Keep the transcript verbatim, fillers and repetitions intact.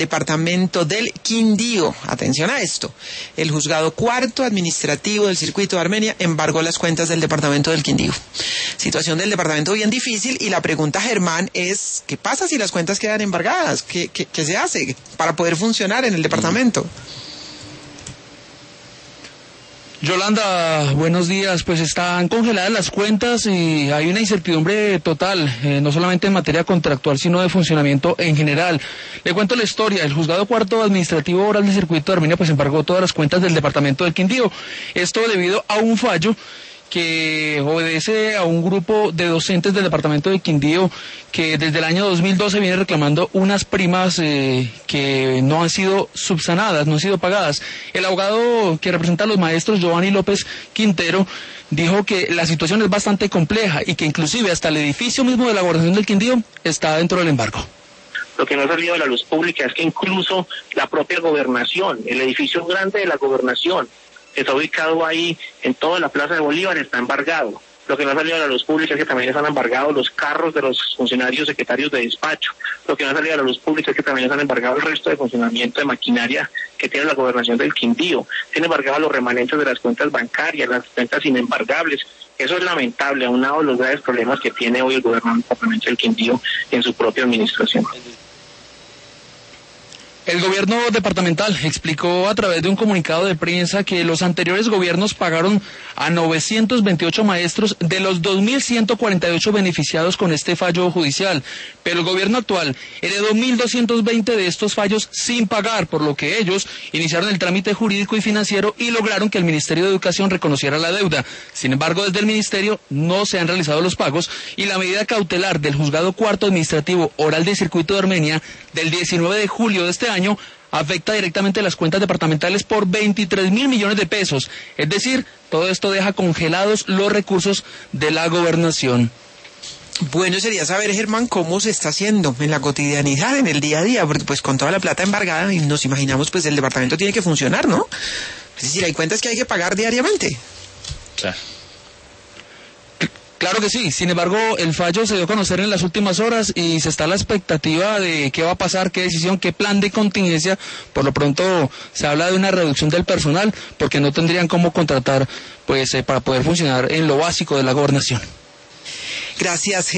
departamento del Quindío. Atención a esto. El juzgado cuarto administrativo del circuito de Armenia embargó las cuentas del departamento del Quindío. Situación del departamento bien difícil, y la pregunta, Germán, es ¿qué pasa si las cuentas quedan embargadas? ¿Qué, qué, qué se hace para poder funcionar en el departamento? Yolanda, buenos días. Pues están congeladas las cuentas y hay una incertidumbre total, eh, no solamente en materia contractual, sino de funcionamiento en general. Le cuento la historia. El juzgado cuarto administrativo oral del circuito de Armenia pues embargó todas las cuentas del departamento del Quindío. Esto debido a un fallo que obedece a un grupo de docentes del departamento de Quindío que desde el año dos mil doce viene reclamando unas primas eh, que no han sido subsanadas, no han sido pagadas. El abogado que representa a los maestros, Giovanni López Quintero, dijo que la situación es bastante compleja y que inclusive hasta el edificio mismo de la gobernación del Quindío está dentro del embargo. Lo que no ha salido a la luz pública es que incluso la propia gobernación, el edificio grande de la gobernación, que está ubicado ahí en toda la Plaza de Bolívar, está embargado. Lo que no ha salido a la luz pública es que también están embargados los carros de los funcionarios secretarios de despacho. Lo que no ha salido a la luz pública es que también están embargados el resto de funcionamiento de maquinaria que tiene la gobernación del Quindío. Tiene embargados los remanentes de las cuentas bancarias, las cuentas inembargables. Eso es lamentable, aunado a los graves problemas que tiene hoy el gobernante departamento del Quindío en su propia administración. El gobierno departamental explicó a través de un comunicado de prensa que los anteriores gobiernos pagaron a novecientos veintiocho maestros de los dos mil ciento cuarenta y ocho beneficiados con este fallo judicial, pero el gobierno actual heredó mil doscientos veinte de estos fallos sin pagar, por lo que ellos iniciaron el trámite jurídico y financiero y lograron que el Ministerio de Educación reconociera la deuda. Sin embargo, desde el Ministerio no se han realizado los pagos y la medida cautelar del juzgado cuarto administrativo oral del circuito de Armenia del diecinueve de julio de este año afecta directamente las cuentas departamentales por veintitrés mil millones de pesos. Es decir, todo esto deja congelados los recursos de la gobernación. Bueno, sería saber, Germán, cómo se está haciendo en la cotidianidad, en el día a día, porque pues con toda la plata embargada y nos imaginamos pues el departamento tiene que funcionar, ¿no? Es decir, hay cuentas que hay que pagar diariamente. Claro. Claro que sí, sin embargo el fallo se dio a conocer en las últimas horas y se está a la expectativa de qué va a pasar, qué decisión, qué plan de contingencia. Por lo pronto se habla de una reducción del personal porque no tendrían cómo contratar pues eh, para poder funcionar en lo básico de la gobernación. Gracias.